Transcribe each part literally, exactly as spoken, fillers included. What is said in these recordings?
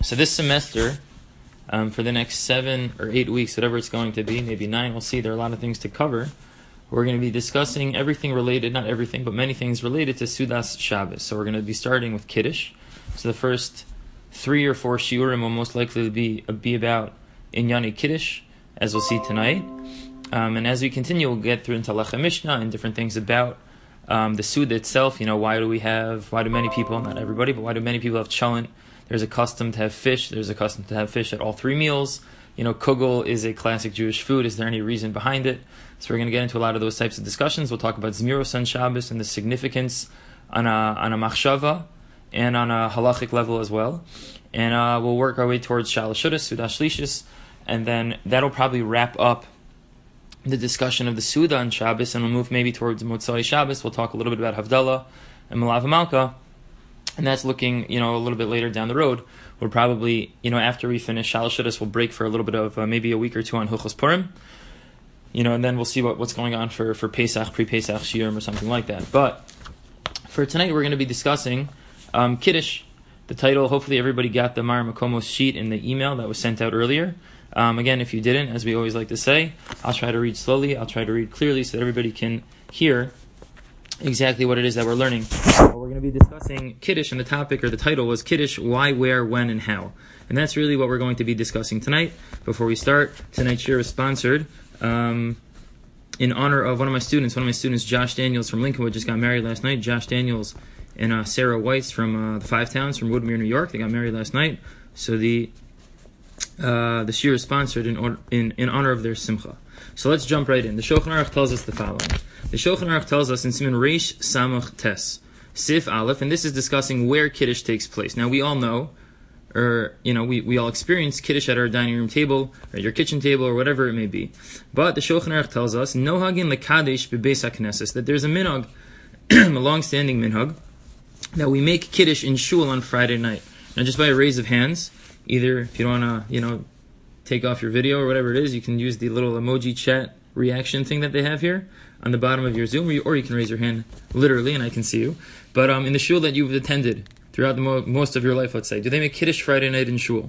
So this semester, um, for the next seven or eight weeks, whatever it's going to be, maybe nine, we'll see, there are a lot of things to cover. We're going to be discussing everything related, not everything, but many things related to Sudas Shabbos. So we're going to be starting with Kiddush. So the first three or four shiurim will most likely be, be about Inyani Kiddush, as we'll see tonight. Um, and as we continue, we'll get through into Lechem Mishnah and different things about um, the Suda itself. You know, why do we have, why do many people, not everybody, but why do many people have cholent? There's a custom to have fish. There's a custom to have fish at all three meals. You know, kugel is a classic Jewish food. Is there any reason behind it? So we're going to get into a lot of those types of discussions. We'll talk about Zmiros on Shabbos and the significance on a, on a machshava and on a halachic level as well. And uh, we'll work our way towards Shalosh Shudas, Sudas Shlishis, and then that'll probably wrap up the discussion of the Suda on Shabbos, and we'll move maybe towards Motzai Shabbos. We'll talk a little bit about Havdalah and Malav Malka. And that's looking, you know, a little bit later down the road. We'll probably, you know, after we finish Shalosh Shudas, we'll break for a little bit of uh, maybe a week or two on Hilchos Purim. You know, and then we'll see what, what's going on for, for Pesach, pre-Pesach Shiurim or something like that. But for tonight, we're going to be discussing um, Kiddush. The title, hopefully everybody got the Mar Makomos sheet in the email that was sent out earlier. Um, again, if you didn't, as we always like to say, I'll try to read slowly, I'll try to read clearly so that everybody can hear exactly what it is that we're learning. Well, we're going to be discussing Kiddush, and the topic or the title was Kiddush, why, where, when, and how. And that's really what we're going to be discussing tonight. Before we start, tonight's shir is sponsored um, in honor of one of my students. One of my students, Josh Daniels from Lincolnwood, just got married last night. Josh Daniels and uh, Sarah Weiss from uh, the Five Towns from Woodmere, New York. They got married last night. So the uh, the shir is sponsored in, or, in in honor of their simcha. So let's jump right in. The Shulchan Aruch tells us the following. The Shulchan Aruch tells us in Siman Reish Samach Tes, Sif Aleph, and this is discussing where Kiddush takes place. Now we all know, or you know, we, we all experience Kiddush at our dining room table, or at your kitchen table, or whatever it may be. But the Shulchan Aruch tells us, Nohagin lekadesh bebeis haknesses, that there's a minhag, a long-standing minhag, that we make Kiddush in shul on Friday night. Now just by a raise of hands, either if you don't want to, you know, take off your video or whatever it is, you can use the little emoji chat reaction thing that they have here on the bottom of your Zoom, or you, or you can raise your hand literally and I can see you. But um, in the shul that you've attended throughout the mo- most of your life, let's say, do they make Kiddush Friday night in shul?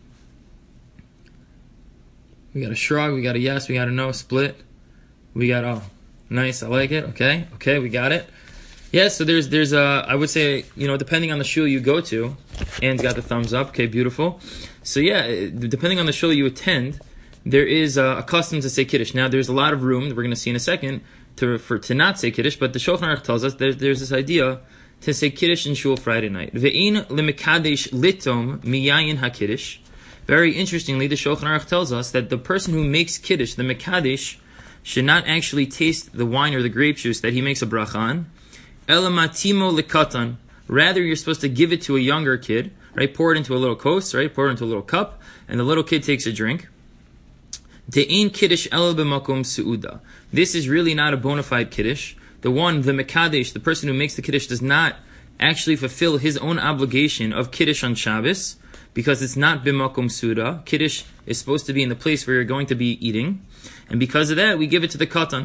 We got a shrug, we got a yes, we got a no, split. We got, oh, nice, I like it, okay, okay, we got it. Yeah, so there's, there's a, I would say, you know, depending on the shul you go to, Anne's got the thumbs up, okay, beautiful. So yeah, depending on the shul you attend, there is a, a custom to say Kiddush. Now, there's a lot of room that we're going to see in a second to for to not say Kiddush, but the Shulchan Aruch tells us there's, there's this idea to say Kiddush in shul Friday night. Ve'in lemekadesh litom miyayin hakiddush. Very interestingly, the Shulchan Aruch tells us that the person who makes Kiddush, the mekadesh, should not actually taste the wine or the grape juice that he makes a bracha on. Elamatimo lekatan. Rather, you're supposed to give it to a younger kid, right? Pour it into a little kos, right? Pour it into a little cup, and the little kid takes a drink. De'in kiddush el b'makom su'uda. This is really not a bona fide kiddush. The one, the mekadesh, the person who makes the kiddush, does not actually fulfill his own obligation of kiddush on Shabbos, because it's not b'makom su'uda. Kiddush is supposed to be in the place where you're going to be eating, and because of that, we give it to the katan.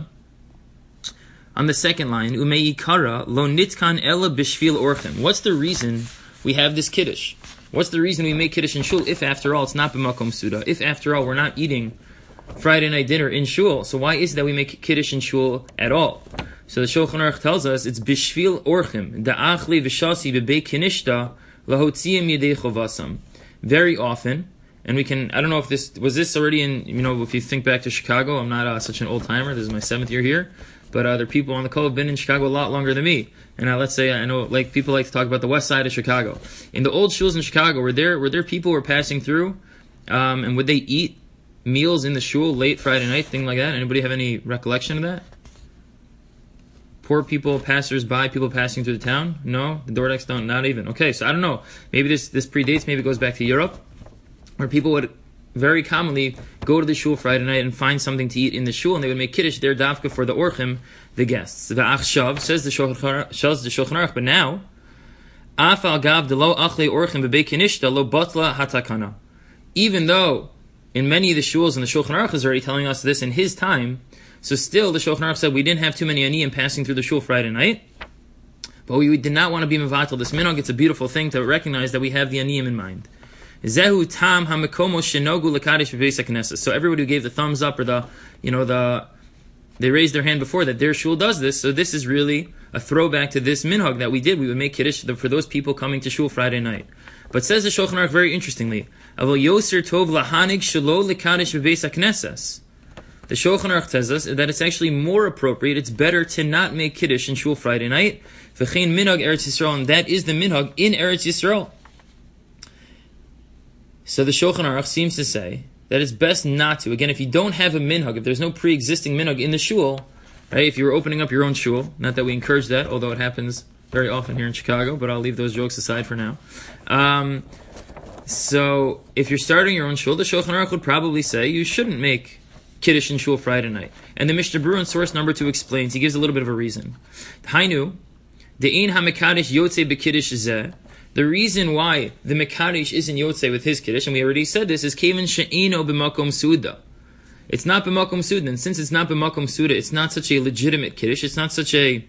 On the second line, umeikara lo nitkan ela b'shvil orchem. What's the reason we have this kiddush? What's the reason we make kiddush in shul if, after all, it's not b'makom su'uda? If, after all, we're not eating Friday night dinner in shul, so why is it that we make Kiddush in shul at all? So the Shulchan Aruch tells us it's bishvil orchim da'achli v'shasi b'bei kinishta lahotziyim yedei chovasam. Very often, and we can, I don't know if this, was this already in, you know, if you think back to Chicago, I'm not uh, such an old timer, this is my seventh year here, but other uh, people on the call have been in Chicago a lot longer than me. And uh, let's say, I know, like, people like to talk about the west side of Chicago. In the old shuls in Chicago, were there, were there people who were passing through, um, and would they eat meals in the shul late Friday night, thing like that? Anybody have any recollection of that? Poor people, passers-by, people passing through the town? No? The Dordex don't? Not even. Okay, so I don't know. Maybe this, this predates, maybe it goes back to Europe, where people would very commonly go to the shul Friday night and find something to eat in the shul, and they would make Kiddush there dafka for the orchim, the guests. V'achshav, says the Shulchan Aruch, but now, afal gav de lo achle orchim bebei kinishta lo batla hatakana. Even though in many of the shuls, and the Shulchan Aruch is already telling us this in his time, so still the Shulchan Aruch said we didn't have too many aniyim passing through the shul Friday night, but we, we did not want to be mevatel this minhag. It's a beautiful thing to recognize that we have the aniyim in mind. Zehu tam hamekomo shenogu lekadesh b'beis haknesses. So everybody who gave the thumbs up or the, you know, the, they raised their hand before that their shul does this. So this is really a throwback to this minhag that we did. We would make kiddush for those people coming to shul Friday night. But says the Shulchan Aruch very interestingly, Avol yoser tov lahanig shelo lekadesh b'beis haknesses. The Shulchan Aruch tells us that it's actually more appropriate, it's better to not make kiddush in shul Friday night. V'chein minhag Eretz Yisrael, and that is the minhag in Eretz Yisrael. So the Shulchan Aruch seems to say that it's best not to. Again, if you don't have a minhag, if there's no pre-existing minhag in the shul, right? If you were opening up your own shul, not that we encourage that, although it happens very often here in Chicago, but I'll leave those jokes aside for now. Um, so if you're starting your own shul, the Shulchan Aruch would probably say you shouldn't make kiddush in shul Friday night. And the Mishnah Berurah in source number two explains, he gives a little bit of a reason. Hainu, de'in hamekadesh yotze b'kiddush zeh. The reason why the Mekadesh isn't Yotzei with his Kiddush, and we already said this, is Kevin She'ino b'makom Suda. It's not b'makom Suda, and since it's not b'makom Suda, it's not such a legitimate Kiddush, it's not such a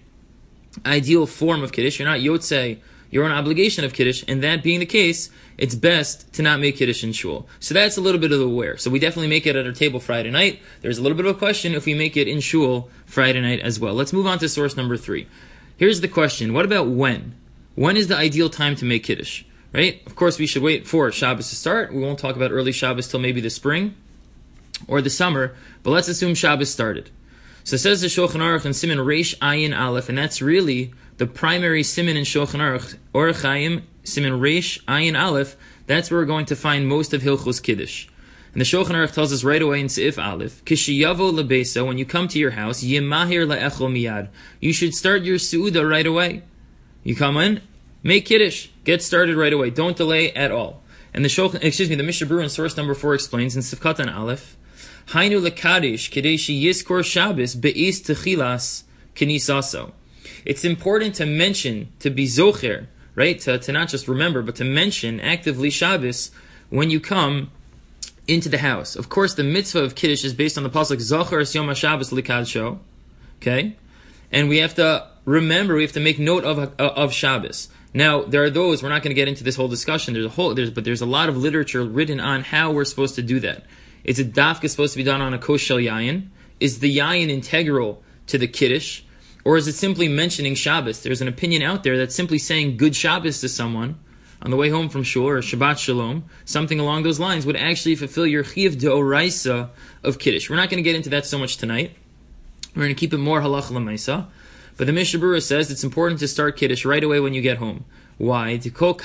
ideal form of Kiddush, you're not Yotzei, your own obligation of Kiddush, and that being the case, it's best to not make Kiddush in shul. So that's a little bit of the where. So we definitely make it at our table Friday night. There's a little bit of a question if we make it in shul Friday night as well. Let's move on to source number three. Here's the question, what about when? When is the ideal time to make Kiddush? Right? Of course, we should wait for Shabbos to start. We won't talk about early Shabbos till maybe the spring or the summer, but let's assume Shabbos started. So it says the Shulchan Aruch in Siman Reish Ayin Aleph, and that's really the primary Siman in Shulchan Aruch, Orach Chaim, Siman Reish Ayin Aleph, that's where we're going to find most of Hilchos Kiddush. And the Shulchan Aruch tells us right away in Seif Aleph, Kishiyavo lebeisa, when you come to your house, Yemahir la'echol miyad, you should start your Su'udah right away. You come in, make Kiddush, get started right away, don't delay at all. And the Shulchan, excuse me, the Mishnah Berurah in source number four explains in Sifkatan Aleph, Hainu lekadesh kadeshi yiskor Shabbos be'is techilas kenisaso. It's important to mention, to be zocher, right? To, to not just remember, but to mention actively Shabbos when you come into the house. Of course, the mitzvah of Kiddush is based on the pasuk Zocher es Yom HaShabbos likadsho, okay? And we have to remember, we have to make note of of Shabbos. Now, there are those, we're not going to get into this whole discussion, there's a whole, there's, but there's a lot of literature written on how we're supposed to do that. Is a dafka supposed to be done on a koshel yayin? Is the yayin integral to the Kiddush? Or is it simply mentioning Shabbos? There's an opinion out there that's simply saying good Shabbos to someone on the way home from shul, or Shabbat Shalom, something along those lines would actually fulfill your chiyuv deoraisa of Kiddush. We're not going to get into that so much tonight. We're going to keep it more halach l'maisa. But the Mishnah Berurah says it's important to start Kiddush right away when you get home. Why?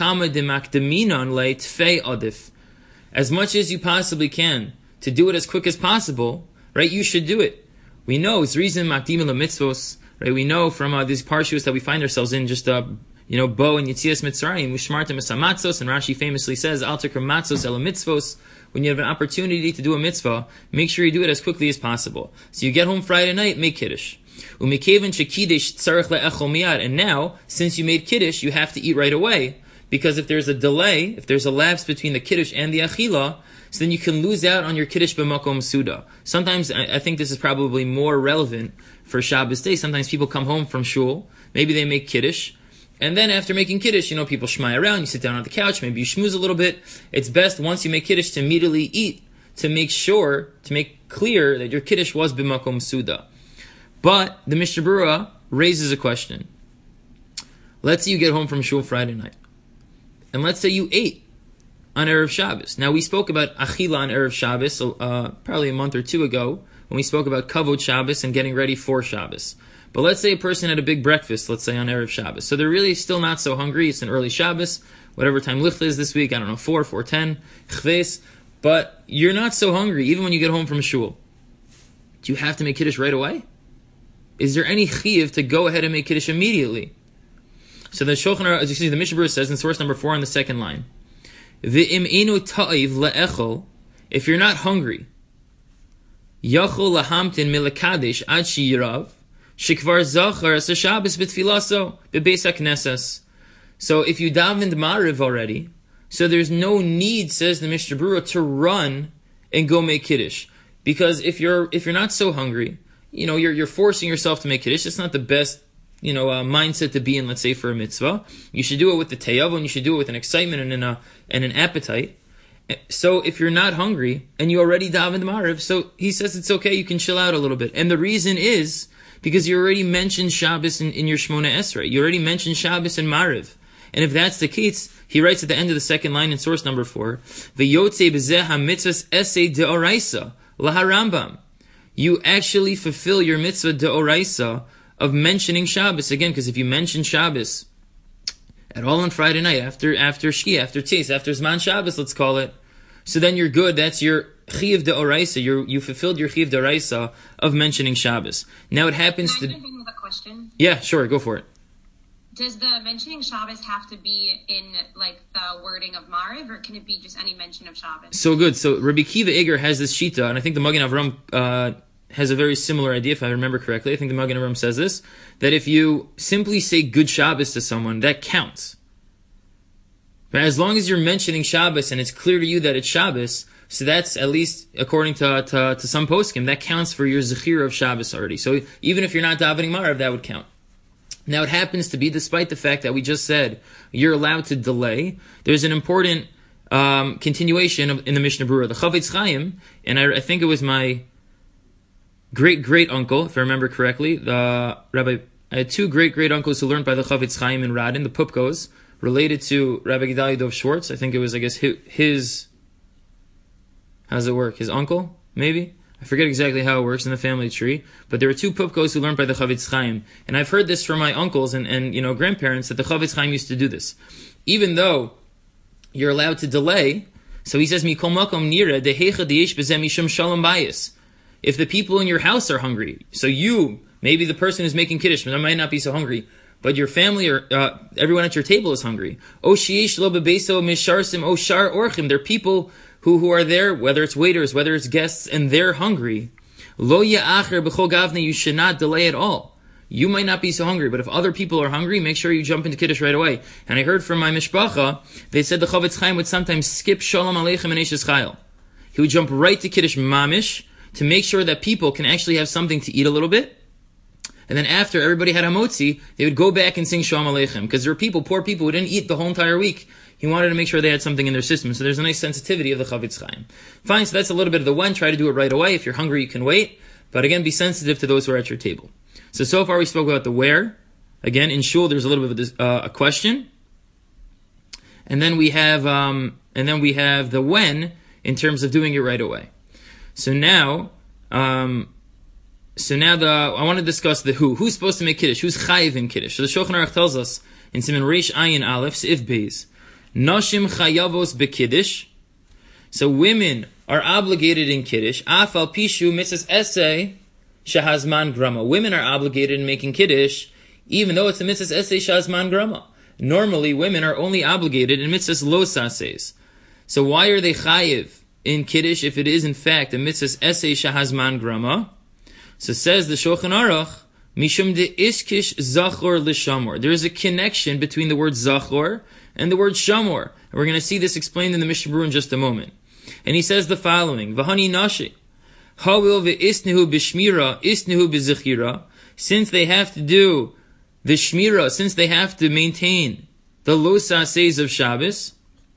As much as you possibly can, to do it as quick as possible, right? You should do it. We know it's reason makdim mitzvos, right? We know from uh, these parshas that we find ourselves in, just uh, you know, Bo and Yitzias Mitzrayim, Ushmartem esamatzos, and Rashi famously says, Al tikra matzos ela mitzvos. When you have an opportunity to do a mitzvah, make sure you do it as quickly as possible. So you get home Friday night, make Kiddush. And now, since you made Kiddush, you have to eat right away. Because if there's a delay, if there's a lapse between the Kiddush and the Achila, so then you can lose out on your Kiddush b'makom Suda. Sometimes, I think this is probably more relevant for Shabbos day. Sometimes people come home from shul, maybe they make Kiddush, and then after making Kiddush, you know, people shmai around, you sit down on the couch, maybe you schmooze a little bit. It's best once you make Kiddush to immediately eat, to make sure, to make clear that your Kiddush was b'makom Suda. But the Mishnah Berurah raises a question. Let's say you get home from shul Friday night, and let's say you ate on Erev Shabbos. Now, we spoke about Achila on Erev Shabbos uh, probably a month or two ago, when we spoke about Kavod Shabbos and getting ready for Shabbos. But let's say a person had a big breakfast, let's say on Erev Shabbos. So they're really still not so hungry. It's an early Shabbos, whatever time Lichta is this week, I don't know, four, four ten, Chves. But you're not so hungry, even when you get home from shul. Do you have to make Kiddush right away? Is there any chiyuv to go ahead and make Kiddush immediately? So the Shulchan Aruch, excuse me, the Mishnah Berurah says in source number four on the second line, V'im enu ta'iv le'echol, if you're not hungry, yachol lahamtin milakadesh ad shiyirav, shikvar zachar as a Shabbos b'tfilaso b'beis haknesses. So if you davened Mariv already, so there's no need, says the Mishnah Berurah, to run and go make Kiddush. Because if you're if you're not so hungry, you know, you're you're forcing yourself to make Kiddush. It's not the best, you know, uh, mindset to be in, let's say, for a mitzvah. You should do it with the teyavo, and you should do it with an excitement and, an, uh, and an appetite. So if you're not hungry and you already davened Mariv, so he says it's okay, you can chill out a little bit. And the reason is because you already mentioned Shabbos in, in your Shmona Esrei. You already mentioned Shabbos and Mariv. And if that's the case, he writes at the end of the second line in source number four, V'yotzei b'zeh ha-mitzvahs esei de'oraisa laharambam. You actually fulfill your mitzvah de'oraisa of mentioning Shabbos. Again, because if you mention Shabbos at all on Friday night, after after Shki, after Tzis, after Zman Shabbos, let's call it, so then you're good. That's your Chiv de'oraisa. You you fulfilled your Chiv de'oraisa of mentioning Shabbos. Now it happens Can I to... jump in with a question? Yeah, sure, go for it. Does the mentioning Shabbos have to be in like the wording of Mariv, or can it be just any mention of Shabbos? So good. So Rabbi Kiva Eger has this shita, and I think the Magen Avram uh, has a very similar idea, if I remember correctly. I think the Magen Avram says this, that if you simply say good Shabbos to someone, that counts. But as long as you're mentioning Shabbos and it's clear to you that it's Shabbos, so that's, at least according to to, to some poskim, that counts for your zechira of Shabbos already. So even if you're not davening Mariv, that would count. Now it happens to be, despite the fact that we just said you're allowed to delay, there's an important um, continuation of, in the Mishnah Berurah. The Chavetz Chaim, and I, I think it was my great-great-uncle, if I remember correctly, the Rabbi, I had two great-great-uncles who learned by the Chavetz Chaim in Radin, the Pupkos, related to Rabbi Gedalia Dov Schwartz. I think it was, I guess, his, his how does it work? His uncle, maybe? I forget exactly how it works in the family tree, but there were two Pupkos who learned by the Chavetz Chaim. And I've heard this from my uncles and, and you know grandparents, that the Chavetz Chaim used to do this. Even though you're allowed to delay, so he says, Mikol makom nira dehecha deyesh b'zeh mishum shalom bayis. If the people in your house are hungry, so you, maybe the person who's making Kiddush, but might not be so hungry, but your family or uh, everyone at your table is hungry. O sheyesh lo bebeso misharsim o shar orchim. They're people who who are there, whether it's waiters, whether it's guests, and they're hungry. Lo ya'acher b'chol gavna, you should not delay at all. You might not be so hungry, but if other people are hungry, make sure you jump into Kiddush right away. And I heard from my mishpacha, they said the Chavetz Chaim would sometimes skip Shalom Aleichem and Eishes Chayil. He would jump right to Kiddush mamish to make sure that people can actually have something to eat a little bit. And then after everybody had hamotzi, they would go back and sing Shalom Aleichem. Because there were people, poor people, who didn't eat the whole entire week. He wanted to make sure they had something in their system. So there's a nice sensitivity of the Chavetz Chaim. Fine, so that's a little bit of the when. Try to do it right away. If you're hungry, you can wait. But again, be sensitive to those who are at your table. So, so far we spoke about the where. Again, in shul, there's a little bit of a, uh, a question. And then we have, um, and then we have the when in terms of doing it right away. So now, um, So now the I want to discuss the who. Who's supposed to make Kiddush? Who's chayiv in Kiddush? So the Shulchan Aruch tells us in Siman Reish Ayin Aleph, Seif Beis, Nashim chayavos bekiddush. So women are obligated in Kiddush. Afal pishu mitzvahs esei shehazman grama. Women are obligated in making Kiddush, even though it's a mitzvahs esei shehazman grama. Normally, women are only obligated in mitzvahs lo saseis. So why are they chayiv in Kiddush if it is in fact a mitzvahs esei shehazman grama? So says the Shulchan Aruch, Mishum de iskish zachor l'shamor. There is a connection between the word zachor and the word shamor. And we're going to see this explained in the Mishnah Berurah in just a moment. And he says the following, V'hani nashi, hawil ve'isnehu b'shmira, isnehu b'zechira. Since they have to do the shmira, since they have to maintain the lo saseis of Shabbos,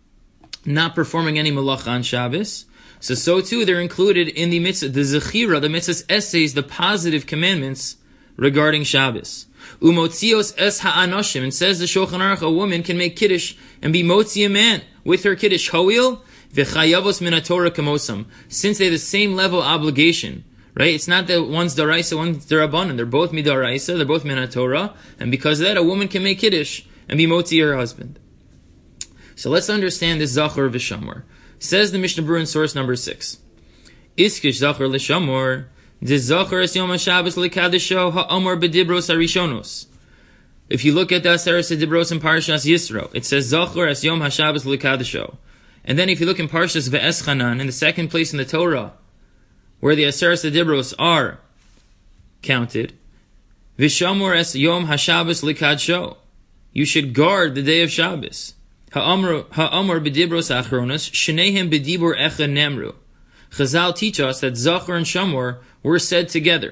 not performing any malacha on Shabbos, so so too they're included in the mitzvah, the zechira, the mitzvah's essays, the positive commandments regarding Shabbos. Umotzios es ha'anoshim, and says the Shulchan Aruch, a woman can make Kiddush and be motzi a man with her Kiddush hoil v'chayavos min haTorah kamosam, since they have the same level obligation. Right? It's not that one's daraisa, one's darabanan. They're both midaraisa, they're both min haTorah, and because of that, a woman can make Kiddush and be motzi her husband. So let's understand this zachor v'shamor. Says the Mishnah Berurah in source number six. Iskish zachor l'shamor, de zachor es yom haShabbos l'kadisho ha'amor b'dibros harishonos. If you look at the Aseres Dibros in Parshas Yisro, it says zachor es yom haShabbos l'kadisho. And then if you look in Parshas Ve'eschanan, in the second place in the Torah, where the Aseres Dibros are counted, v'shamor es yom haShabbos l'kadsho. You should guard the day of Shabbos. Ha'amr b'dibros achronos, shnehem b'dibur echa nemru. Chazal teach us that Zachor and Shamor were said together.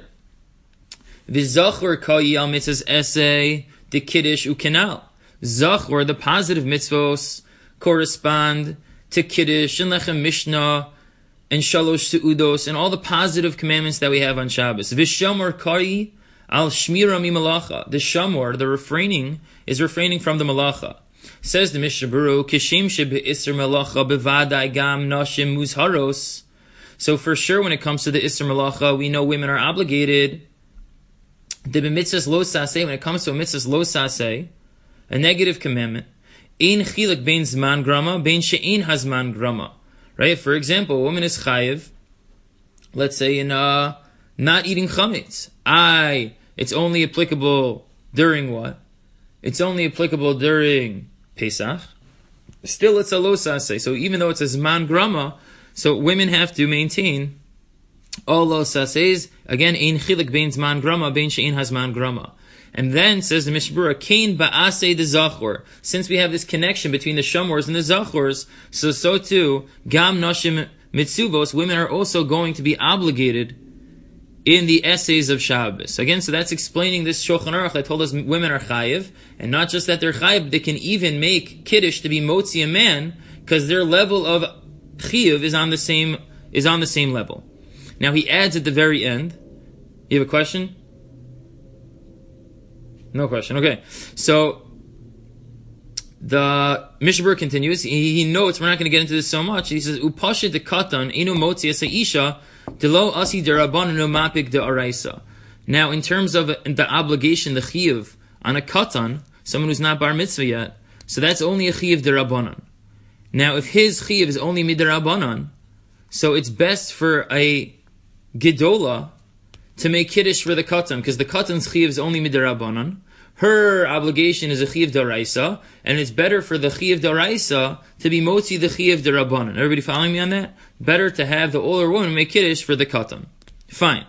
V'Zachor kayi al mitzvahs esei de kiddush ukenal. Zachor, the positive mitzvos, correspond to Kiddush and Lechem Mishnah and Shalosh Seudos and all the positive commandments that we have on Shabbos. Vishamor Kari al Shmira mi Malacha. The Shamor, the refraining, is refraining from the Malacha. Says the Mishnah Berurah, Kishim shebe'isr Malacha bevadai gam nashim muzharos. So for sure, when it comes to the Isser Malacha, we know women are obligated. The b'mitzvahs lo saseh, when it comes to a mitzvahs lo saseh, a negative commandment, ein chilek bein zman grama, bein she'ein hazman grama. Right? For example, a woman is chayiv, let's say in uh, not eating chametz. I, it's only applicable during what? It's only applicable during Pesach. Still, it's a lo saseh. So even though it's a zman grama, so women have to maintain all lo sasehs. Again, ein chilek bein zman grama, bein she'ein hazman grama. And then, says the Mishnah Berurah, Kain ba'aseh de zachor. Since we have this connection between the shamors and the zachors, so so too, gam nashim mitzuvos, women are also going to be obligated in the essays of Shabbos. Again, so that's explaining this Shulchan Aruch that told us women are chayiv, and not just that they're chayiv, they can even make kiddush to be motzi a man, because their level of chiyuv is on the same is on the same level. Now he adds at the very end. You have a question? No question. Okay. So the Mishnah Berurah continues. He, he notes, we're not going to get into this so much. He says, "Upashet de katan inu motzi asa isha delo asi derabanan no mapik de araisa." Now, in terms of the obligation, the chiyuv on a katan, someone who's not bar mitzvah yet, so that's only a chiyuv derabanan. Now, if his chiyuv is only midirabanan, so it's best for a gedola to make kiddush for the katan, because the katan's chiyuv is only midirabanan. Her obligation is a chiyuv daraisa, and it's better for the chiyuv daraisa to be motzi the chiyuv darabanan. Everybody following me on that? Better to have the older woman make kiddush for the katan. Fine.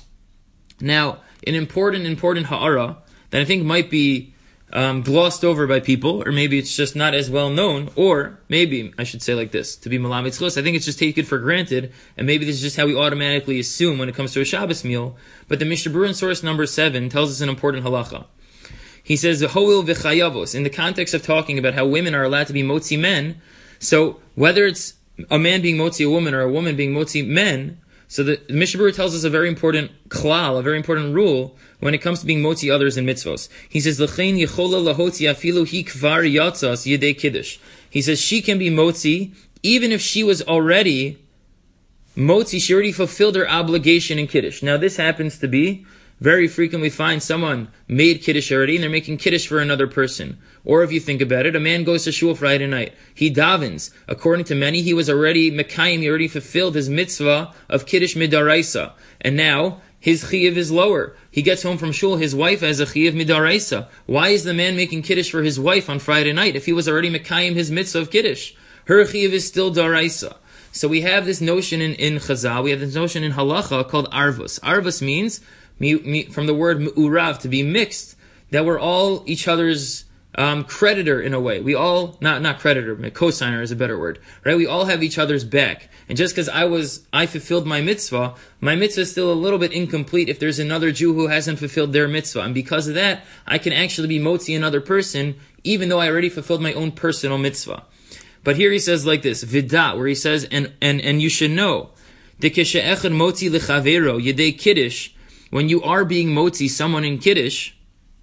Now, an important, important ha'ara that I think might be um, glossed over by people, or maybe it's just not as well known, or maybe I should say like this, to be malamed tzchus, I think it's just taken for granted, and maybe this is just how we automatically assume when it comes to a Shabbos meal, but the Mishnah Berurah in source number seven tells us an important halacha. He says, Ho'il v'chayavos, in the context of talking about how women are allowed to be motzi men, so whether it's a man being motzi a woman or a woman being motzi men, so the, the Mishnah Berurah tells us a very important klal, a very important rule when it comes to being motzi others in mitzvos. He says, L'chein yechola lahotzi afilu hi kvar yatzas yedei kiddush. He says she can be motzi even if she was already motzi, she already fulfilled her obligation in kiddush. Now this happens to be very frequently find someone made kiddush already and they're making kiddush for another person. Or if you think about it, a man goes to shul Friday night. He davens. According to many, he was already mekayim, he already fulfilled his mitzvah of kiddush midaraisa. And now, his chiyuv is lower. He gets home from shul, his wife has a chiyuv midaraisa. Why is the man making kiddush for his wife on Friday night if he was already mekayim his mitzvah of kiddush? Her chiyuv is still daraisa. So we have this notion in, in Chazal, we have this notion in halacha called arvus. Arvus means, from the word urav, to be mixed, that we're all each other's um, creditor in a way. We all, not not creditor, but cosigner is a better word, right? We all have each other's back. And just because I was, I fulfilled my mitzvah, my mitzvah is still a little bit incomplete if there's another Jew who hasn't fulfilled their mitzvah. And because of that, I can actually be motzi another person, even though I already fulfilled my own personal mitzvah. But here he says like this, vidat, where he says, and and and you should know, de keshe'echad motzi lechavero yedei kiddush. When you are being motzi someone in kiddush,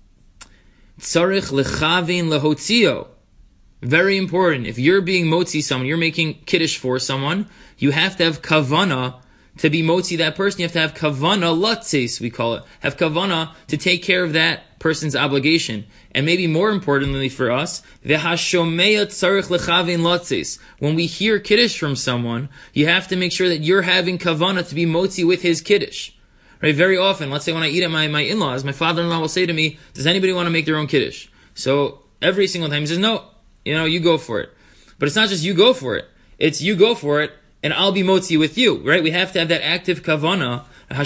tzarich lechavin lehotzio. Very important. If you're being motzi someone, you're making kiddush for someone, you have to have kavana to be motzi that person. You have to have kavana latzes, we call it. Have kavana to take care of that person's obligation. And maybe more importantly for us, v'hashomeya tzarich lechavin latzes. When we hear kiddush from someone, you have to make sure that you're having kavana to be motzi with his kiddush. Right? Very often, let's say when I eat at my, my in-laws, my father-in-law will say to me, does anybody want to make their own kiddush? So every single time he says, no, you know, you go for it. But it's not just you go for it. It's you go for it, and I'll be motzi with you. Right? We have to have that active kavana.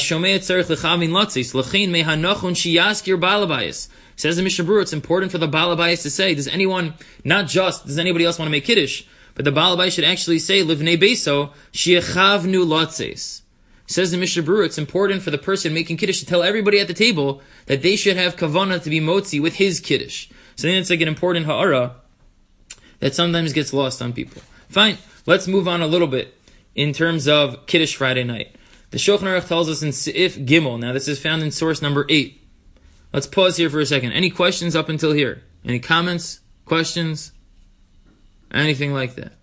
Says the Mishnah Berurah, it's important for the balabayis to say, does anyone, not just, does anybody else want to make kiddush, but the balabayis should actually say, livnei beso, shiechavnu latzes. Says the Mishnah Berurah, it's important for the person making kiddush to tell everybody at the table that they should have kavana to be motzi with his kiddush. So then it's like an important ha'ara that sometimes gets lost on people. Fine. let's move on a little bit in terms of Kiddush Friday night. The Shulchan Aruch tells us in Seif Gimel. Now, this is found in source number eight. Let's pause here for a second. Any questions up until here? Any comments? Questions? Anything like that?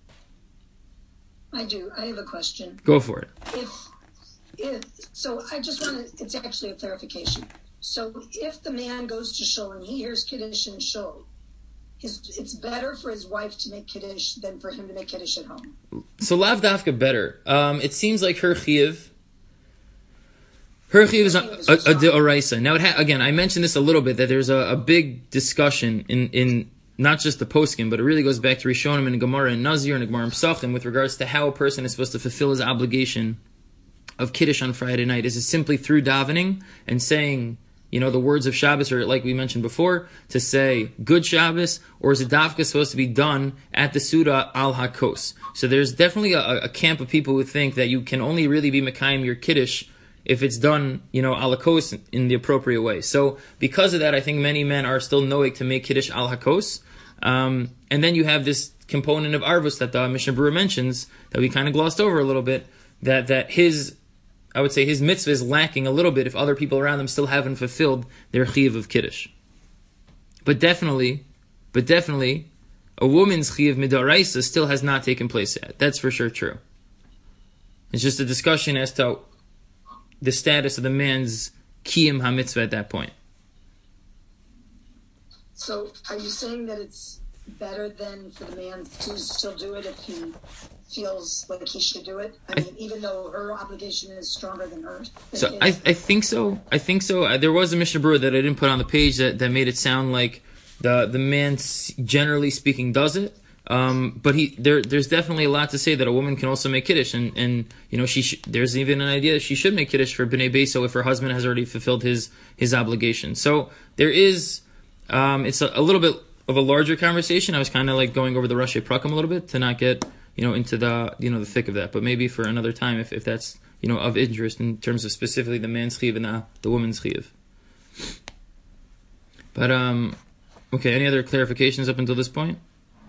I do. I have a question. Go for it. If, if so, I just want to. It's actually a clarification. So, if the man goes to shul and he hears Kiddush in shul, his, it's better for his wife to make Kiddush than for him to make Kiddush at home. So, lav dafka better. Um, it seems like her chiyuv. Her chiyuv is a, a, a deoraisa. Now, it ha- again, I mentioned this a little bit, that there's a, a big discussion in, in not just the poskim, but it really goes back to Rishonim and Gemara and Nazir and Gemara and Pesachim with regards to how a person is supposed to fulfill his obligation of Kiddush on Friday night. Is it simply through davening and saying, you know, the words of Shabbos, or like we mentioned before, to say good Shabbos, or is it dafka supposed to be done at the Suda al Hakos? So there's definitely a, a camp of people who think that you can only really be Mekayim your Kiddush if it's done, you know, al Hakos in the appropriate way. So because of that, I think many men are still noig to make Kiddush al Hakos. Um, and then you have this component of Arvus that the Mishnah Berurah mentions, that we kind of glossed over a little bit, that, that his, I would say his mitzvah is lacking a little bit if other people around them still haven't fulfilled their chiyuv of Kiddush. But definitely, but definitely, a woman's chiyuv midaraisa still has not taken place yet. That's for sure true. It's just a discussion as to the status of the man's kiyum ha-mitzvah at that point. So, are you saying that it's better than for the man to still do it if he feels like he should do it? I mean, even though her obligation is stronger than hers. So I, I think so. I think so. Uh, there was a Mishnah Berurah that I didn't put on the page that, that made it sound like the the man, generally speaking, does it. Um, but he there there's definitely a lot to say that a woman can also make Kiddush, and, and you know she sh- there's even an idea that she should make Kiddush for B'nai Beiso if her husband has already fulfilled his his obligation. So there is. Um, it's a, a little bit of a larger conversation. I was kind of like going over the Rashi Prakim a little bit to not get, you know, into the, you know, the thick of that. But maybe for another time, if, if that's, you know, of interest in terms of specifically the man's chiyuv and the, the woman's chiyuv. But, um, okay, any other clarifications up until this point?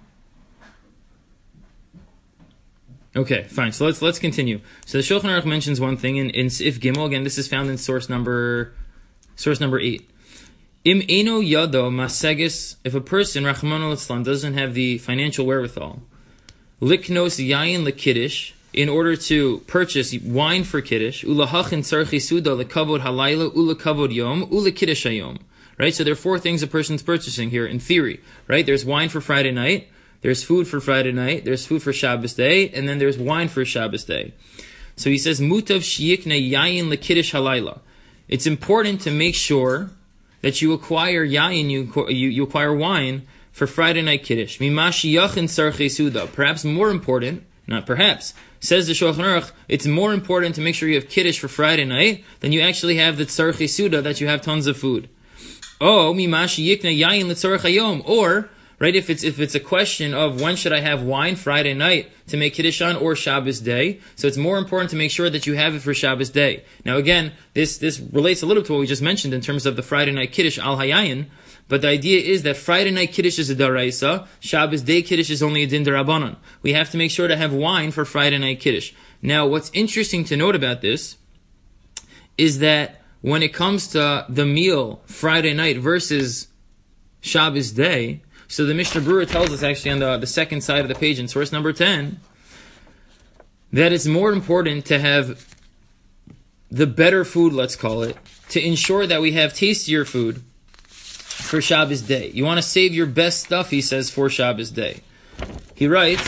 Okay, fine. So let's let's continue. So the Shulchan Aruch mentions one thing in, in Seif Gimel. Again, this is found in source number, source number eight. Im eno yado masegis, if a person, Rachmana litzlan, doesn't have the financial wherewithal, liknos yayin lekiddush, in order to purchase wine for kiddush, ulahachin tzarchi suda lekavod halayla ulekavod yom ulekiddush hayom. Right? So there are four things a person's purchasing here in theory. Right? There's wine for Friday night, there's food for Friday night, there's food for Shabbos day, and then there's wine for Shabbos day. So he says, mutav shiyikna yayin lekiddush halayla. It's important to make sure that you acquire yayin, you, you you acquire wine for Friday night Kiddush. Mimashi yachin sarche suda. Perhaps more important, not perhaps, says the Shulchan Aruch, it's more important to make sure you have Kiddush for Friday night than you actually have the tzarche suda, that you have tons of food. Oh, mimashi yikna yayin l'tzarech hayom. Or, right, if it's if it's a question of when should I have wine, Friday night to make Kiddush on or Shabbos day, so it's more important to make sure that you have it for Shabbos day. Now again, this this relates a little to what we just mentioned in terms of the Friday night Kiddush al hayayin, but the idea is that Friday night Kiddush is a daraisa, Shabbos day Kiddush is only a din darabanan. We have to make sure to have wine for Friday night Kiddush. Now what's interesting to note about this is that when it comes to the meal Friday night versus Shabbos day, so the Mishnah Berurah tells us actually on the, the second side of the page in source number ten that it's more important to have the better food, let's call it, to ensure that we have tastier food for Shabbos day. You want to save your best stuff, he says, for Shabbos day. He writes,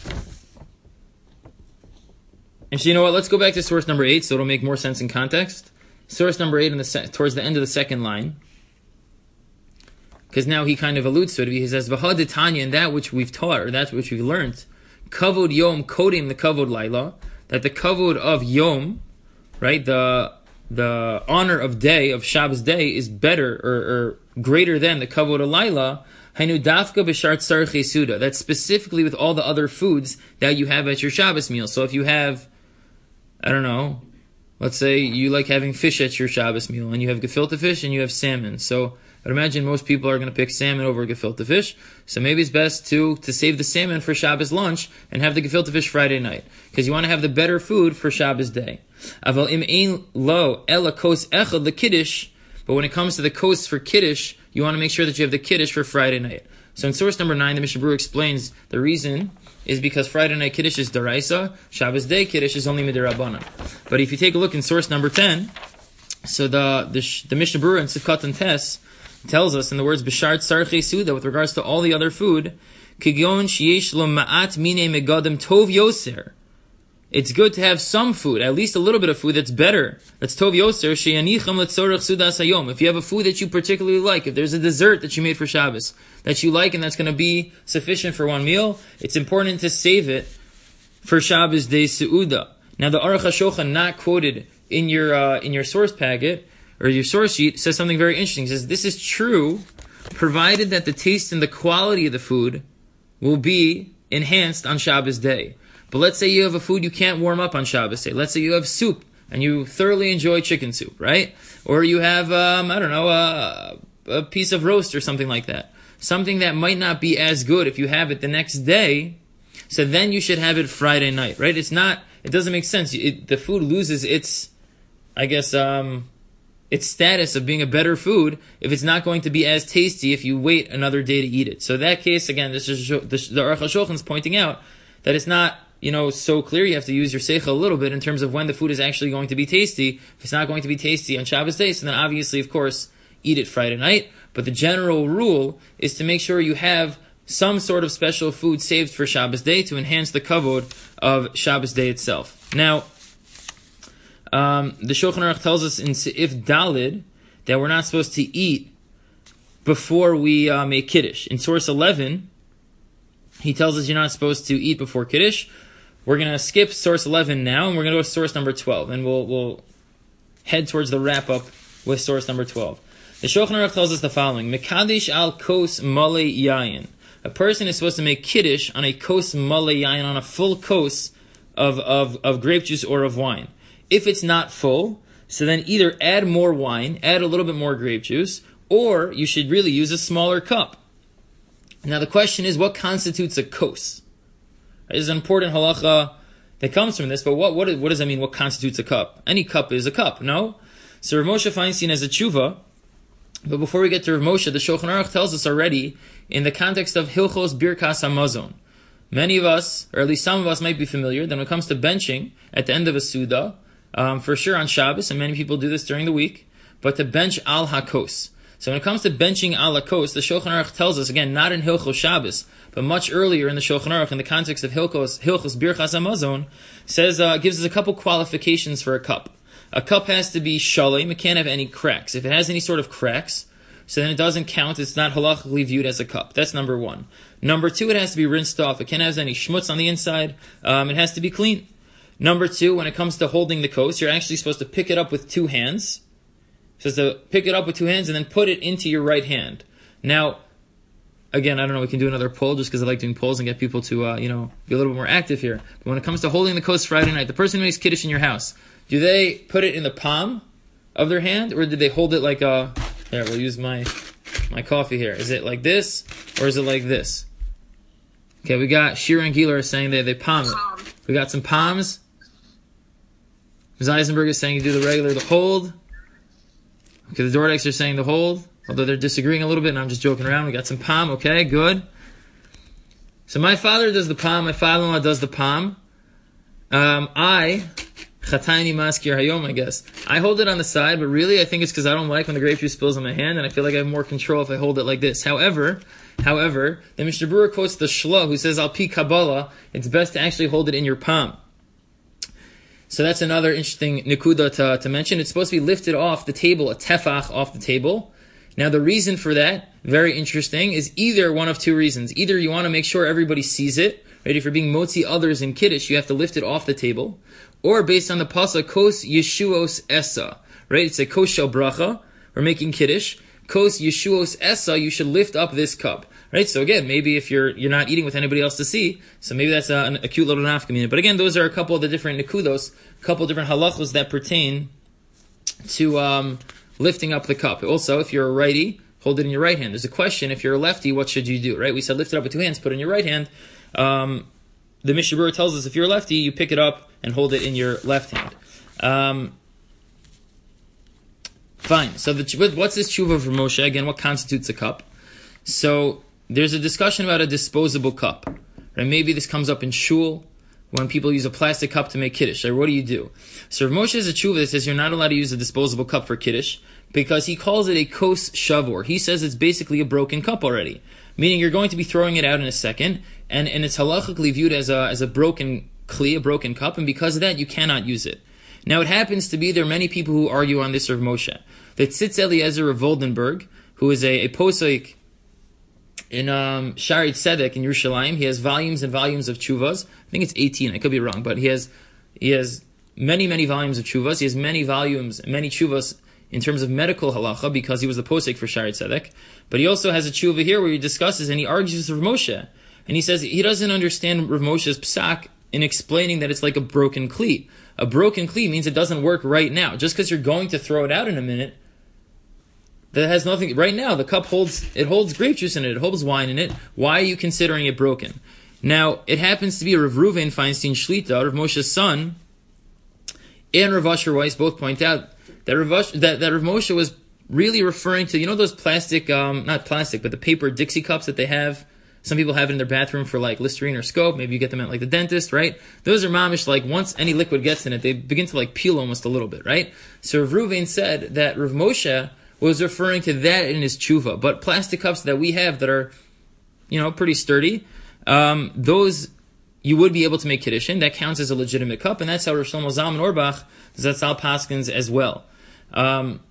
and so you know what, let's go back to source number eight so it'll make more sense in context. Source number eight in the se- towards the end of the second line. Because now he kind of alludes to it. He says, "V'haditanya," and that which we've taught, or that which we've learned, kavod yom kodim the kavod laila, that the kavod of yom, right, the the honor of day of Shabbos day is better or, or greater than the kavod of laila. Hainu dafka b'shar tzarchei suda. That's specifically with all the other foods that you have at your Shabbos meal. So if you have, I don't know, let's say you like having fish at your Shabbos meal, and you have gefilte fish and you have salmon. So But imagine most people are going to pick salmon over gefilte fish. So maybe it's best to, to save the salmon for Shabbos lunch and have the gefilte fish Friday night. Because you want to have the better food for Shabbos day. Aval im ein lo ela kos echad lekiddush. But when it comes to the kos for kiddush, you want to make sure that you have the kiddush for Friday night. So in source number nine, the Mishnah Berurah explains the reason is because Friday night kiddush is daraisa, Shabbos day kiddush is only midirabanan. But if you take a look in source number ten, so the the, the Mishnah Berurah in Sifkat and Tes tells us in the words B'shar Tzarchei Suda with regards to all the other food, Kigon sheyesh lo ma'at mine megadim tov yoser. It's good to have some food, at least a little bit of food that's better. That's tov yoser sheyanicham letzorach sudas hayom. If you have a food that you particularly like, if there's a dessert that you made for Shabbos that you like and that's going to be sufficient for one meal, it's important to save it for Shabbos day seuda. Now the Aruch HaShulchan, not quoted in your uh, in your source packet or your source sheet, says something very interesting. It says this is true, provided that the taste and the quality of the food will be enhanced on Shabbos day. But let's say you have a food you can't warm up on Shabbos day. Let's say you have soup and you thoroughly enjoy chicken soup, right? Or you have, um, I don't know, a, a piece of roast or something like that. Something that might not be as good if you have it the next day. So then you should have it Friday night, right? It's not, it doesn't make sense. It, the food loses its, I guess, um, its status of being a better food if it's not going to be as tasty if you wait another day to eat it. So in that case, again, this is the Aruch HaShulchan is pointing out that it's not, you know, so clear. You have to use your seichel a little bit in terms of when the food is actually going to be tasty. If it's not going to be tasty on Shabbos day, so then obviously, of course, eat it Friday night. But the general rule is to make sure you have some sort of special food saved for Shabbos day to enhance the kavod of Shabbos day itself. Now, um, the Shulchan Aruch tells us in Seif Dalid that we're not supposed to eat before we uh, make Kiddush. In source eleven, he tells us you're not supposed to eat before Kiddush. We're going to skip source eleven now, and we're going to go to source number twelve, and we'll we'll head towards the wrap-up with source number twelve. The Shulchan Aruch tells us the following: Mekadesh al kos male yayin. A person is supposed to make Kiddush on a kos male yayin, on a full kos of, of, of grape juice or of wine. If it's not full, so then either add more wine, add a little bit more grape juice, or you should really use a smaller cup. Now the question is, what constitutes a kos? There's an important halacha that comes from this, but what, what, what does that mean, what constitutes a cup? Any cup is a cup, no? So Rav Moshe Feinstein has a tshuva, but before we get to Rav Moshe, the Shulchan Aruch tells us already, in the context of Hilchos Birkas HaMazon. Many of us, or at least some of us, might be familiar that when it comes to benching at the end of a Suda, um, for sure on Shabbos, and many people do this during the week, but to bench al hakos. So when it comes to benching al hakos, the Shulchan Aruch tells us, again, not in Hilchos Shabbos, but much earlier in the Shulchan Aruch, in the context of Hilchos, Hilchos Birchas HaMazon, says, uh, gives us a couple qualifications for a cup. A cup has to be shalem, it can't have any cracks. If it has any sort of cracks, so then it doesn't count, it's not halachically viewed as a cup. That's number one. Number two, it has to be rinsed off. It can't have any schmutz on the inside. Um, it has to be clean. Number two, when it comes to holding the kos, you're actually supposed to pick it up with two hands. It says to pick it up with two hands and then put it into your right hand. Now, again, I don't know, we can do another poll just because I like doing polls and get people to, uh, you know, be a little bit more active here. But when it comes to holding the kos Friday night, the person who makes Kiddush in your house, do they put it in the palm of their hand, or do they hold it like a... Here, we'll use my my coffee here. Is it like this, or is it like this? Okay, we got Shira and Gila are saying they, they palm it. We got some palms. Miz Eisenberg is saying you do the regular, the hold. Okay, the Dordex are saying the hold, although they're disagreeing a little bit, and I'm just joking around. We got some palm, okay, good. So my father does the palm, my father-in-law does the palm. Um, I... Chatayni maskir hayom, I guess. I hold it on the side, but really I think it's because I don't like when the grape juice spills on my hand, and I feel like I have more control if I hold it like this. However, however, the Mishnah Berurah quotes the Shlo, who says, Al pi Kabbalah, it's best to actually hold it in your palm. So that's another interesting nikuda to, to mention. It's supposed to be lifted off the table, a tefach off the table. Now the reason for that, very interesting, is either one of two reasons. Either you want to make sure everybody sees it, right? If you're being motzi others in Kiddush, you have to lift it off the table. Or based on the pasuk, kos yeshuos esa, right? It's a kos shel bracha. We're making Kiddush. Kos yeshuos esa, you should lift up this cup, right? So again, maybe if you're you're not eating with anybody else to see, so maybe that's a, a cute little nafkamina. But again, those are a couple of the different nikudos, a couple of different halachos that pertain to um, lifting up the cup. Also, if you're a righty, hold it in your right hand. There's a question, if you're a lefty, what should you do, right? We said lift it up with two hands, put it in your right hand. Um, the Mishnah Berurah tells us if you're a lefty, you pick it up and hold it in your left hand. Um, fine. So the, what's this tshuva for Moshe? Again, what constitutes a cup? So there's a discussion about a disposable cup. Right? Maybe this comes up in shul when people use a plastic cup to make kiddush. Right? What do you do? So Rav Moshe has a tshuva that says you're not allowed to use a disposable cup for kiddush because he calls it a kos shavor. He says it's basically a broken cup already, meaning you're going to be throwing it out in a second, and, and it's halachically viewed as a as a broken kli, a broken cup, and because of that you cannot use it. Now it happens to be there are many people who argue on this Rav Moshe. That Tzitz Eliezer of Voldenberg, who is a, a posek in um, Shari Tzedek in Yerushalayim, he has volumes and volumes of tshuvas. I think it's eighteen. I could be wrong, but he has he has many many volumes of tshuvas. He has many volumes, many tshuvas in terms of medical halacha because he was the posek for Shari Tzedek. But he also has a tshuva here where he discusses and he argues with Rav Moshe, and he says he doesn't understand Rav Moshe's psak in explaining that it's like a broken kli. A broken kli means it doesn't work right now. Just because you're going to throw it out in a minute, that has nothing. Right now, the cup holds it holds grape juice in it. It holds wine in it. Why are you considering it broken? Now, it happens to be Rav Reuven Feinstein Shlita, Rav Moshe's son, and Rav Asher Weiss both point out that Rav, Asher, that, that Rav Moshe was really referring to, you know, those plastic, um, not plastic, but the paper Dixie cups that they have. Some people have it in their bathroom for like Listerine or Scope. Maybe you get them at like the dentist, right? Those are mamish, like once any liquid gets in it, they begin to like peel almost a little bit, right? So Rav Reuven said that Rav Moshe was referring to that in his tshuva. But plastic cups that we have that are, you know, pretty sturdy, um, those you would be able to make kiddush in. That counts as a legitimate cup, and that's how Rav Shlomo Zalman Auerbach, Zatzal Paskins as well. Um,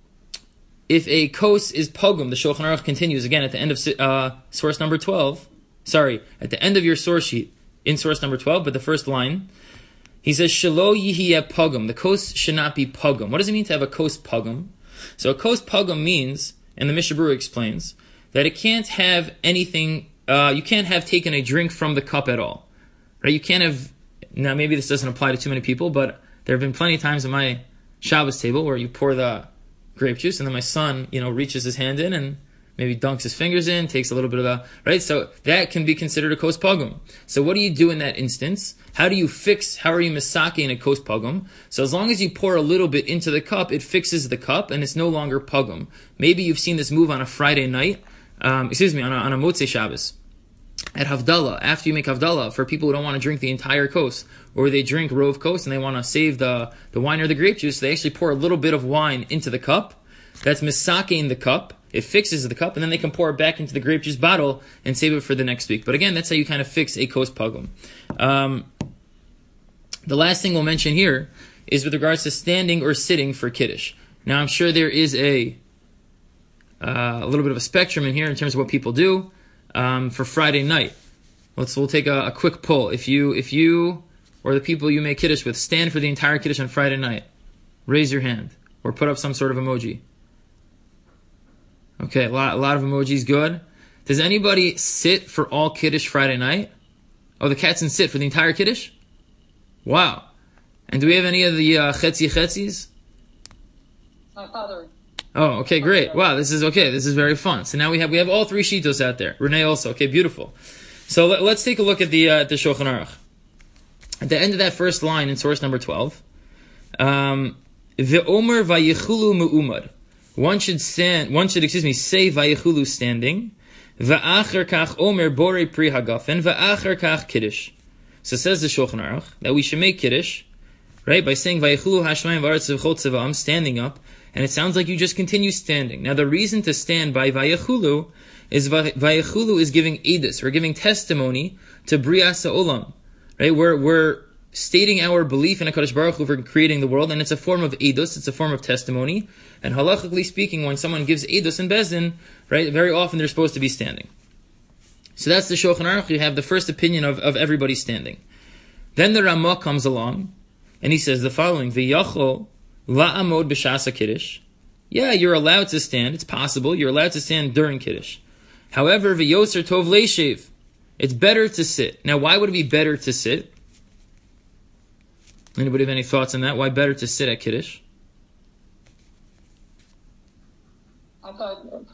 if a kos is pogum, the Shulchan Aruch continues again at the end of uh, source number twelve. Sorry, at the end of your source sheet in source number twelve, but the first line, he says shelo yihiyeh pogum. The kos should not be pogum. What does it mean to have a kos pogum? So a kos pogum means, and the Mishnah Berurah explains, that it can't have anything, uh, you can't have taken a drink from the cup at all. Right? You can't have, now maybe this doesn't apply to too many people, but there have been plenty of times at my Shabbos table where you pour the grape juice and then my son, you know, reaches his hand in and maybe dunks his fingers in, takes a little bit of the, right? So that can be considered a kos pogum. So what do you do in that instance? How do you fix, how are you misaking a kos pogum? So as long as you pour a little bit into the cup, it fixes the cup and it's no longer pogum. Maybe you've seen this move on a Friday night, um, excuse me, on a, on a Motzei Shabbos. At Havdalah, after you make Havdalah, for people who don't want to drink the entire kos, or they drink rov kos and they want to save the, the wine or the grape juice, they actually pour a little bit of wine into the cup. That's misaking the cup. It fixes the cup, and then they can pour it back into the grape juice bottle and save it for the next week. But again, that's how you kind of fix a kos pogum. Um, the last thing we'll mention here is with regards to standing or sitting for kiddush. Now, I'm sure there is a uh, a little bit of a spectrum in here in terms of what people do. Um, for Friday night, let's we'll take a, a quick poll. If you if you or the people you make kiddush with stand for the entire kiddush on Friday night, raise your hand or put up some sort of emoji. Okay, a lot a lot of emojis, good. Does anybody sit for all kiddush Friday night? Oh, the cats and sit for the entire kiddush? Wow. And do we have any of the uh, chetzi chetzis? My father. Oh, okay, great. Wow, this is okay. This is very fun. So now we have we have all three shitos out there. Renee also. Okay, beautiful. So let, let's take a look at the uh, at the Shulchan Aruch. At the end of that first line in source number twelve, um, Ve'omer vayichulu me'umad. One should stand. One should, excuse me, say vayichulu standing. Ve'acher kach omer borei pri hagafen. Ve'acher kach kiddush. So says the Shulchan Aruch that we should make kiddush, right, by saying vayichulu hashmayim v'aretz v'chol tzevaam, standing up. And it sounds like you just continue standing. Now the reason to stand by Vayechulu is Vayechulu is giving edus. We're giving testimony to Brias Ha'olam. Right? We're, we're stating our belief in HaKadosh Baruch Hu for creating the world, and it's a form of edus, it's a form of testimony. And halachically speaking, when someone gives edus in Bezdin, right, very often they're supposed to be standing. So that's the Shulchan Aruch. You have the first opinion of, of everybody standing. Then the Ramah comes along, and he says the following, V'yachol La'amod b'shasa kiddush. Yeah, you're allowed to stand. It's possible. You're allowed to stand during kiddush. However, v'yoser tov leishev. It's better to sit. Now, why would it be better to sit? Anybody have any thoughts on that? Why better to sit at kiddush? I thought for the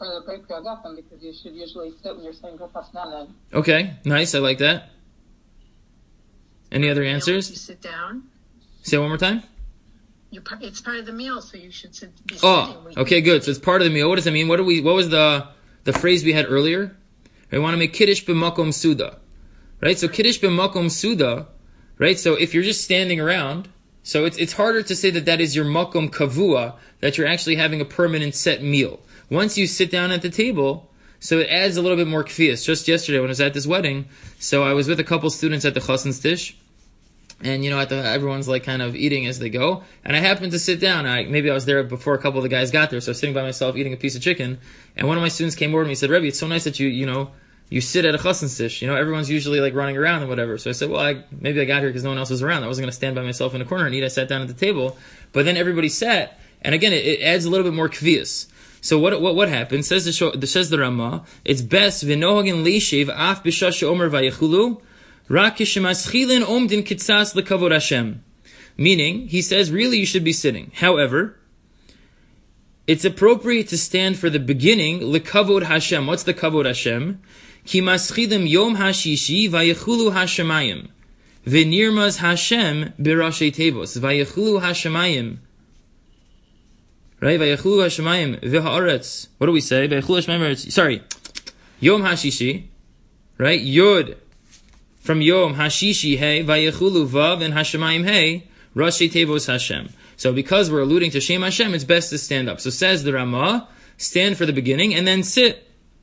Gafim because you should usually sit when you're saying Gafas Nanan. Okay, nice. I like that. Any other You answers? sit down. Say it one more time. You're, par- it's part of the meal, so you should sit, be Oh, sitting. We- okay, good. So it's part of the meal. What does that mean? What do we? What was the the phrase we had earlier? We want to make kiddush b'makom suda, right? So kiddush b'makom suda, right? So if you're just standing around, so it's it's harder to say that that is your makom kavua, that you're actually having a permanent set meal. Once you sit down at the table, so it adds a little bit more kfiyas. Just yesterday when I was at this wedding, so I was with a couple students at the chassan's dish. And, you know, at the, everyone's like kind of eating as they go. And I happened to sit down. I, maybe I was there before a couple of the guys got there. So I was sitting by myself eating a piece of chicken. And one of my students came over to me and said, Rebbe, it's so nice that you, you know, you sit at a chassan's dish. You know, everyone's usually like running around and whatever. So I said, well, I, maybe I got here because no one else was around. I wasn't going to stand by myself in a corner and eat. I sat down at the table. But then everybody sat. And again, it, it adds a little bit more kvias. So what what what happened? Says the says the Rama, it's best v'nohagin leishev af b'shash omer vayechulu. Meaning, he says, really you should be sitting. However, it's appropriate to stand for the beginning, lekavod Hashem. What's the kavod Hashem? Ki maschilim yom hashishi vayechulu hashemayim. V'nirmaz Hashem b'rashei tevos. Vayechulu hashemayim. Right? Vayechulu hashemayim v'ha'aretz. What do we say? Vayechulu hashemayim. Sorry. Yom hashishi. Right? Yod. From Yom Hashishi Hey Vayechulu Vav and Hashemayim Hey Rashi Tevos Hashem. So because we're alluding to Shem Hashem, it's best to stand up. So says the Ramah, stand for the beginning and then sit.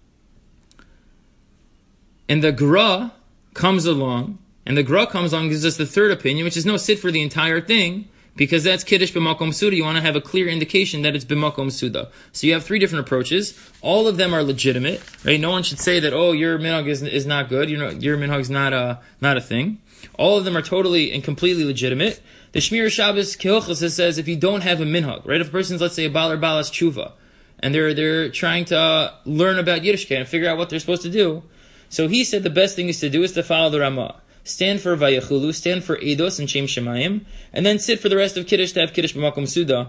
And the Gra comes along, and the Gra comes along and gives us the third opinion, which is no, sit for the entire thing, because that's Kiddush B'makom Suda. You want to have a clear indication that it's B'makom Suda. So you have three different approaches. All of them are legitimate, right? No one should say that, oh, your minhag is is not good. You know, your minhag is not a not a thing. All of them are totally and completely legitimate. The Shmir Shabbos Kehilchos says if you don't have a minhag, right? If a person's, let's say, a Baal or Balas Tshuva, and they're they're trying to uh, learn about Yiddishkeit and figure out what they're supposed to do, so he said the best thing is to do is to follow the Ramah. Stand for Vayechulu, stand for Eidos and Shem Shemayim, and then sit for the rest of Kiddush to have Kiddush B'makom Suda.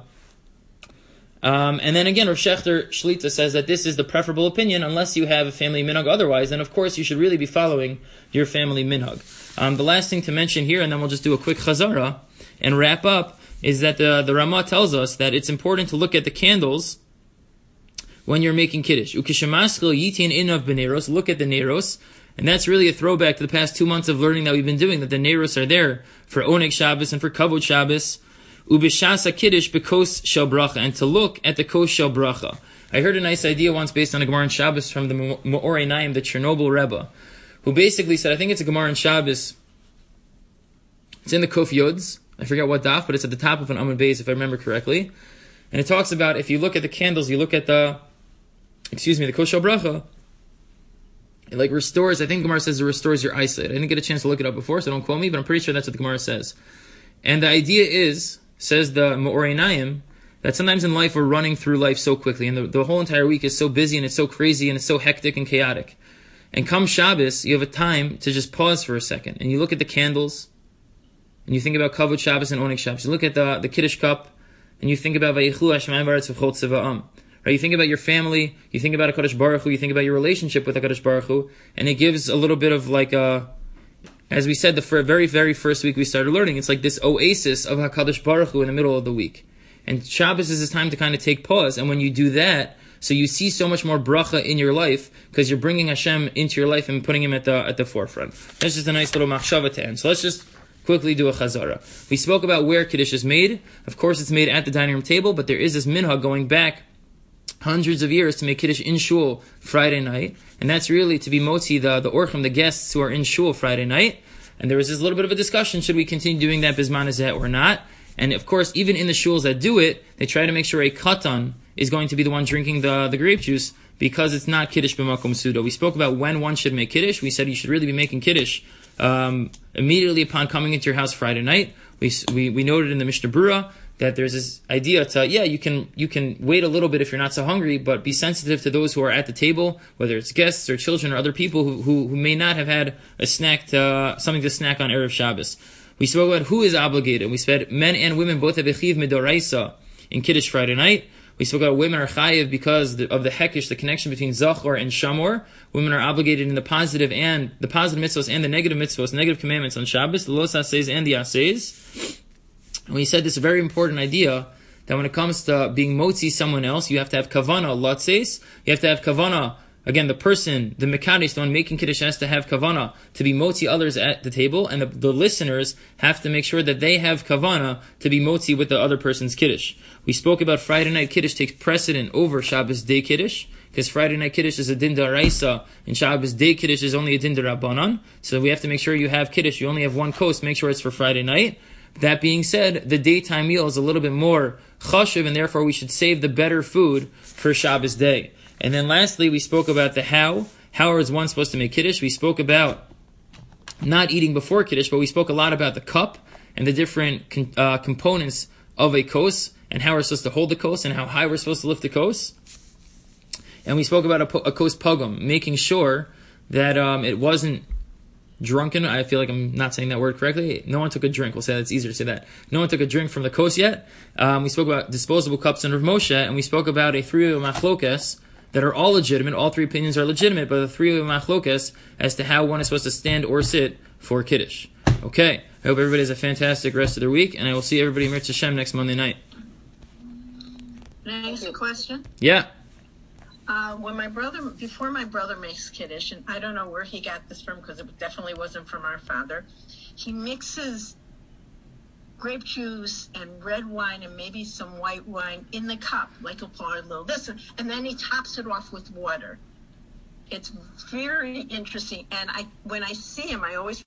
Um, and then again, Rav Shechter Shlita says that this is the preferable opinion unless you have a family minhag. Otherwise, then of course you should really be following your family minhag. Um, the last thing to mention here, and then we'll just do a quick chazara and wrap up, is that the, the Ramah tells us that it's important to look at the candles when you're making Kiddush. Ukishamaskil yitin inav b'neros, look at the neros. And that's really a throwback to the past two months of learning that we've been doing, that the Neros are there for Oneg Shabbos and for Kavod Shabbos. Ubishasa Kiddush Bekos Shel Bracha, and to look at the Kos Shel Bracha. I heard a nice idea once based on a Gemara in Shabbos from the Me'orei Naim, the Chernobyl Rebbe, who basically said, I think it's a Gemara in Shabbos, it's in the Kof Yods, I forget what daf, but it's at the top of an Amud Beis if I remember correctly. And it talks about, if you look at the candles, you look at the, excuse me, the Kos Shel Bracha, it like restores, I think Gemara says it restores your eyesight. I didn't get a chance to look it up before, so don't quote me, but I'm pretty sure that's what the Gemara says. And the idea is, says the Me'orei Naim, that sometimes in life we're running through life so quickly, and the, the whole entire week is so busy, and it's so crazy, and it's so hectic and chaotic. And come Shabbos, you have a time to just pause for a second, and you look at the candles, and you think about Kavod Shabbos and Oneg Shabbos. You look at the, the Kiddush cup, and you think about Vayichlu Hashemayim V'aretz V'chol Tziva'am. Right? You think about your family, you think about HaKadosh Baruch Hu, you think about your relationship with HaKadosh Baruch Hu, and it gives a little bit of like a, as we said the very, very first week we started learning, it's like this oasis of HaKadosh Baruch Hu in the middle of the week. And Shabbos is this time to kind of take pause, and when you do that, so you see so much more bracha in your life, because you're bringing Hashem into your life and putting Him at the at the forefront. That's just a nice little machshava to end. So let's just quickly do a chazara. We spoke about where Kiddush is made. Of course it's made at the dining room table, but there is this minhag going back hundreds of years to make Kiddush in shul Friday night, and that's really to be motzi the the orchim, the guests who are in shul Friday night. And there was this little bit of a discussion: should we continue doing that bisman hazeh or not? And of course, even in the shuls that do it, they try to make sure a katan is going to be the one drinking the the grape juice, because it's not Kiddush b'makom suda. We spoke about when one should make Kiddush. We said you should really be making Kiddush um, immediately upon coming into your house Friday night. We we, we noted in the Mishnah Berurah that there's this idea to, yeah, you can you can wait a little bit if you're not so hungry, but be sensitive to those who are at the table, whether it's guests or children or other people who who, who may not have had a snack to, uh, something to snack on Erev Shabbos. We spoke about who is obligated. We said men and women both have a chiv midoraisa in Kiddush Friday night. We spoke about women are chayiv because of the hekish, the connection between zachor and shamor. Women are obligated in the positive and the positive mitzvahs and the negative mitzvahs, negative commandments on Shabbos, the los ases and the ases. And we said this very important idea that when it comes to being motzi someone else, you have to have kavana latses. You have to have kavana. Again, the person, the mekadesh, the one making kiddush, has to have kavana to be motzi others at the table, and the, the listeners have to make sure that they have kavana to be motzi with the other person's kiddush. We spoke about Friday night kiddush takes precedent over Shabbos day kiddush, because Friday night kiddush is a din d'oraisa, and Shabbos day kiddush is only a din d'rabbanan. So we have to make sure you have kiddush. You only have one kos. Make sure it's for Friday night. That being said, the daytime meal is a little bit more chashuv, and therefore we should save the better food for Shabbos day. And then lastly, we spoke about the how. How is one supposed to make kiddush? We spoke about not eating before kiddush, but we spoke a lot about the cup and the different con- uh, components of a kos, and how we're supposed to hold the kos, and how high we're supposed to lift the kos. And we spoke about a, po- a kos pugum, making sure that um, it wasn't drunken. I feel like I'm not saying that word correctly. No one took a drink. We'll say that's easier to say that. No one took a drink from the kos yet. Um, we spoke about disposable cups under Moshe, and we spoke about a three machlokes that are all legitimate. All three opinions are legitimate, but the three machlokes as to how one is supposed to stand or sit for kiddush. Okay, I hope everybody has a fantastic rest of their week, and I will see everybody in Mirz Hashem next Monday night. Can I ask a question? Yeah. Uh, when my brother, before my brother makes kiddush, and I don't know where he got this from because it definitely wasn't from our father, he mixes grape juice and red wine and maybe some white wine in the cup, like a pour a little this, and then he tops it off with water. It's very interesting, and I when I see him, I always